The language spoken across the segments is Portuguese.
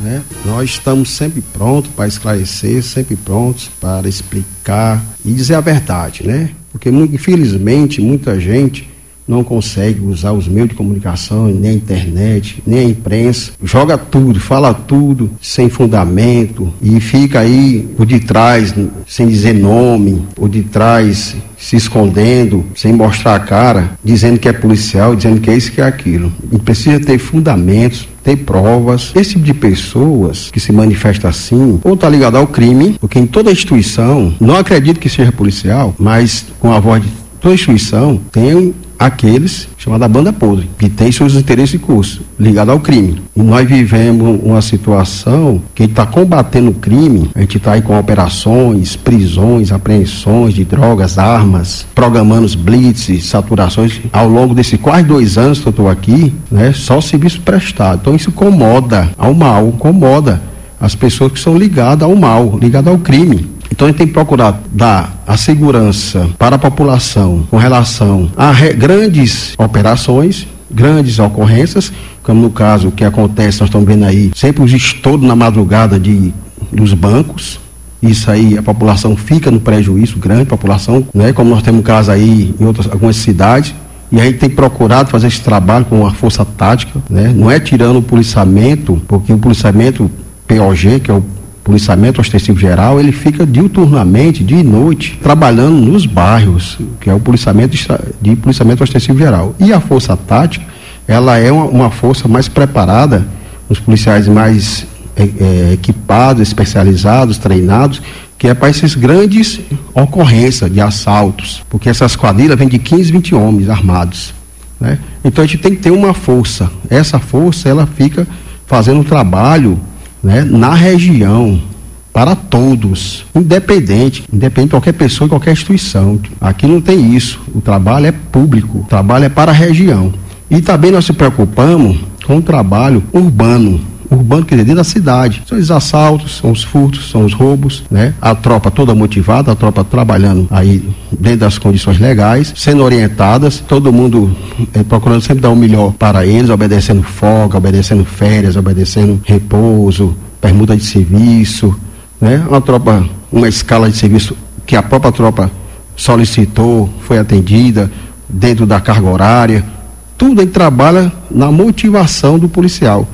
né? Nós estamos sempre prontos para esclarecer, sempre prontos para explicar e dizer a verdade, né? Porque infelizmente muita gente não consegue usar os meios de comunicação, nem a internet, nem a imprensa, joga tudo, fala tudo sem fundamento e fica aí por detrás, sem dizer nome, por detrás se escondendo, sem mostrar a cara, dizendo que é policial, dizendo que é isso, que é aquilo. E precisa ter fundamentos, ter provas. Esse tipo de pessoas que se manifesta assim, ou está ligado ao crime, porque em toda instituição, não acredito que seja policial, mas com a voz de toda instituição, tem aqueles chamados banda podre, que tem seus interesses e cursos ligados ao crime. E nós vivemos uma situação que está combatendo o crime. A gente está aí com operações, prisões, apreensões de drogas, armas, programando os blitz, saturações. Ao longo desses quase 2 anos que eu estou aqui, né, só serviço prestado. Então isso incomoda ao mal, incomoda as pessoas que são ligadas ao mal, ligadas ao crime. Então a gente tem que procurar dar a segurança para a população com relação a grandes operações, grandes ocorrências, como no caso que acontece, nós estamos vendo aí, sempre os estouros na madrugada dos bancos. Isso aí a população fica no prejuízo, grande população, né? Como nós temos casos aí em algumas cidades. E a gente tem procurado fazer esse trabalho com a força tática, né? Não é tirando o policiamento, porque o policiamento POG, que é o policiamento ostensivo geral, ele fica diuturnamente, dia e noite, trabalhando nos bairros, que é o policiamento ostensivo geral. E a força tática, ela é uma força mais preparada, os policiais mais equipados, especializados, treinados, que é para essas grandes ocorrências de assaltos, porque essas quadrilhas vêm de 15, 20 homens armados, né? Então a gente tem que ter uma força. Essa força, ela fica fazendo um trabalho, né, na região, para todos, independente de qualquer pessoa, qualquer instituição. Aqui não tem isso. O trabalho é público, o trabalho é para a região. E também nós se preocupamos com o trabalho urbano, quer dizer, dentro da cidade. São os assaltos, são os furtos, são os roubos, né? A tropa toda motivada, a tropa trabalhando aí dentro das condições legais, sendo orientadas, todo mundo procurando sempre dar o melhor para eles, obedecendo folga, obedecendo férias, obedecendo repouso, permuta de serviço, né? Uma escala de serviço que a própria tropa solicitou, foi atendida dentro da carga horária. Tudo aí trabalha na motivação do policial,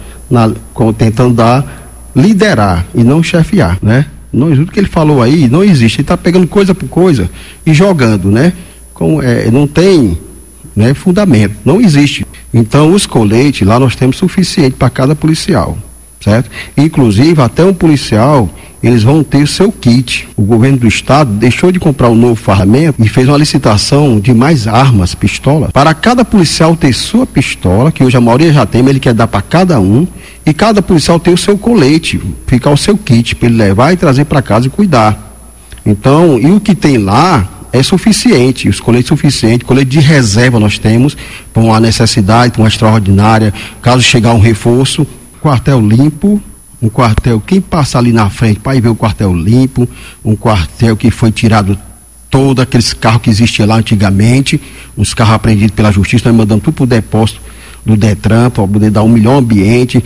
tentando liderar e não chefiar, né? Tudo que ele falou aí não existe. Ele está pegando coisa por coisa e jogando, né? Não tem, né, fundamento, não existe. Então os coletes lá nós temos suficiente para cada policial, certo? Inclusive até um policial, eles vão ter o seu kit. O governo do estado deixou de comprar um novo ferramenta e fez uma licitação de mais armas, pistolas, para cada policial ter sua pistola, que hoje a maioria já tem, mas ele quer dar para cada um, e cada policial ter o seu colete, ficar o seu kit, para ele levar e trazer para casa e cuidar. Então, e o que tem lá é suficiente, os coletes suficientes, colete de reserva nós temos, para uma necessidade, para uma extraordinária, caso chegar um reforço, quartel limpo, um quartel, quem passa ali na frente para ir ver o quartel limpo, um quartel que foi tirado todos aqueles carros que existiam lá antigamente, uns carros apreendidos pela justiça, nós mandamos tudo para o depósito do Detran, para poder dar um melhor ambiente.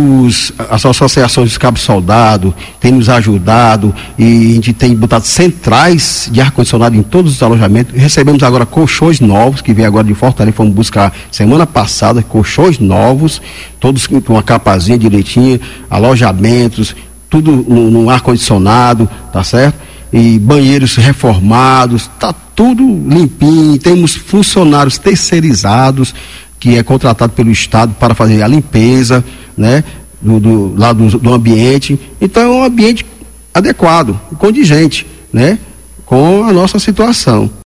As associações de cabo soldado têm nos ajudado e a gente tem botado centrais de ar-condicionado em todos os alojamentos. Recebemos agora colchões novos, que veio agora de Fortaleza, fomos buscar semana passada, colchões novos, todos com uma capazinha direitinha, alojamentos, tudo no ar-condicionado, tá certo? E banheiros reformados, tá tudo limpinho. Temos funcionários terceirizados, que é contratado pelo Estado para fazer a limpeza, né, do ambiente. Então é um ambiente adequado, condigente, né, com a nossa situação.